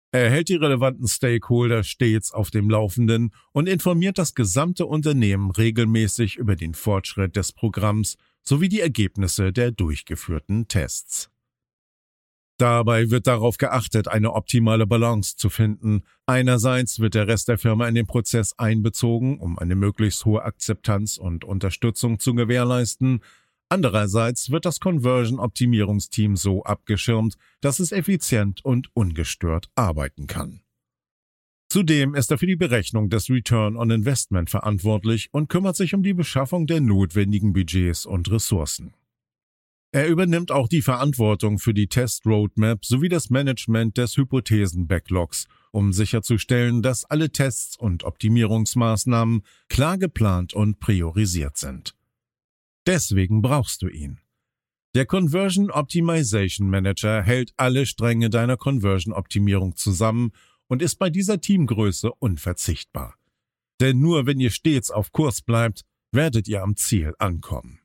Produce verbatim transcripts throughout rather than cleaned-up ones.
Er hält die relevanten Stakeholder stets auf dem Laufenden und informiert das gesamte Unternehmen regelmäßig über den Fortschritt des Programms sowie die Ergebnisse der durchgeführten Tests. Dabei wird darauf geachtet, eine optimale Balance zu finden. Einerseits wird der Rest der Firma in den Prozess einbezogen, um eine möglichst hohe Akzeptanz und Unterstützung zu gewährleisten. Andererseits wird das Conversion-Optimierungsteam so abgeschirmt, dass es effizient und ungestört arbeiten kann. Zudem ist er für die Berechnung des Return on Investment verantwortlich und kümmert sich um die Beschaffung der notwendigen Budgets und Ressourcen. Er übernimmt auch die Verantwortung für die Test-Roadmap sowie das Management des Hypothesen-Backlogs, um sicherzustellen, dass alle Tests und Optimierungsmaßnahmen klar geplant und priorisiert sind. Deswegen brauchst du ihn. Der Conversion Optimization Manager hält alle Stränge deiner Conversion-Optimierung zusammen und ist bei dieser Teamgröße unverzichtbar. Denn nur wenn ihr stets auf Kurs bleibt, werdet ihr am Ziel ankommen.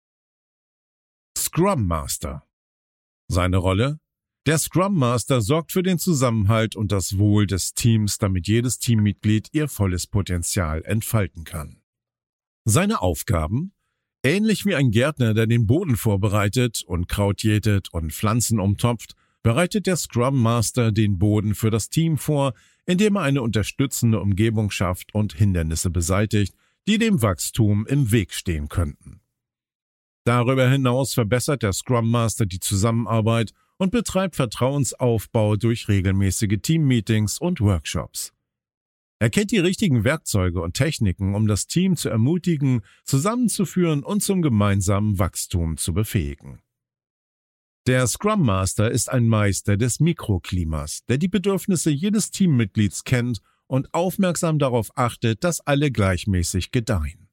Scrum Master. Seine Rolle? Der Scrum Master sorgt für den Zusammenhalt und das Wohl des Teams, damit jedes Teammitglied ihr volles Potenzial entfalten kann. Seine Aufgaben? Ähnlich wie ein Gärtner, der den Boden vorbereitet und Kraut jätet und Pflanzen umtopft, bereitet der Scrum Master den Boden für das Team vor, indem er eine unterstützende Umgebung schafft und Hindernisse beseitigt, die dem Wachstum im Weg stehen könnten. Darüber hinaus verbessert der Scrum Master die Zusammenarbeit und betreibt Vertrauensaufbau durch regelmäßige Teammeetings und Workshops. Er kennt die richtigen Werkzeuge und Techniken, um das Team zu ermutigen, zusammenzuführen und zum gemeinsamen Wachstum zu befähigen. Der Scrum Master ist ein Meister des Mikroklimas, der die Bedürfnisse jedes Teammitglieds kennt und aufmerksam darauf achtet, dass alle gleichmäßig gedeihen.